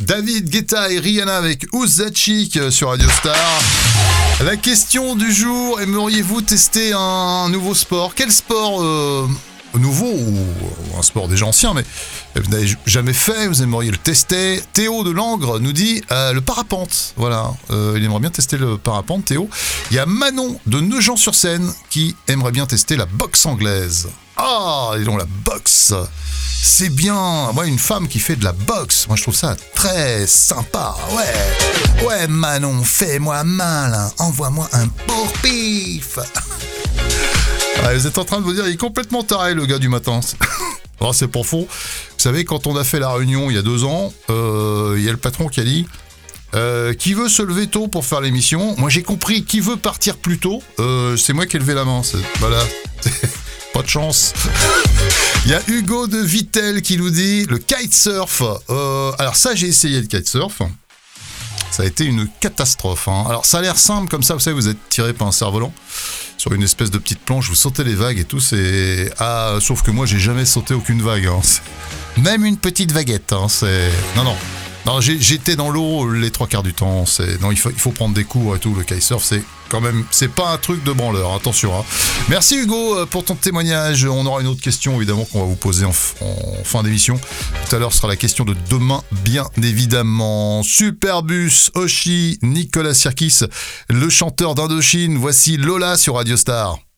David Guetta et Rihanna avec Who's That Chick sur Radio Star. La question du jour, aimeriez-vous tester un nouveau sport ? Quel sport nouveau ou un sport déjà ancien, mais vous n'avez jamais fait, vous aimeriez le tester. Théo de Langres nous dit le parapente. Voilà, il aimerait bien tester le parapente, Théo. Il y a Manon de Nogent-sur-Seine qui aimerait bien tester la boxe anglaise. Ah, dis donc, la boxe, c'est bien. Moi, une femme qui fait de la boxe, moi je trouve ça très sympa. Ouais, Manon, fais-moi mal, hein. Envoie-moi un pourpif. Ah, vous êtes en train de vous dire, il est complètement taré le gars du matin. Oh, c'est pas faux. Vous savez, quand on a fait la réunion il y a 2 ans, il y a le patron qui a dit qui veut se lever tôt pour faire l'émission. Moi j'ai compris, qui veut partir plus tôt, c'est moi qui ai levé la main. Voilà. Pas de chance. Il y a Hugo de Vittel qui nous dit le kitesurf. Alors ça, j'ai essayé le kitesurf. Ça a été une catastrophe. Hein. Alors ça a l'air simple comme ça, vous savez, vous êtes tiré par un cerf-volant sur une espèce de petite planche, vous sautez les vagues et tout, c'est... Ah, sauf que moi, j'ai jamais sauté aucune vague. Hein. Même une petite vaguette. Hein. C'est... Non, j'étais dans l'eau les 3/4 du temps. Non, il faut prendre des cours et tout. Le kitesurf, c'est quand même, c'est pas un truc de branleur. Attention. Hein. Merci Hugo pour ton témoignage. On aura une autre question évidemment qu'on va vous poser en fin d'émission. Tout à l'heure sera la question de demain, bien évidemment. Superbus, Oshi, Nicolas Sirkis, le chanteur d'Indochine. Voici Lola sur Radio Star.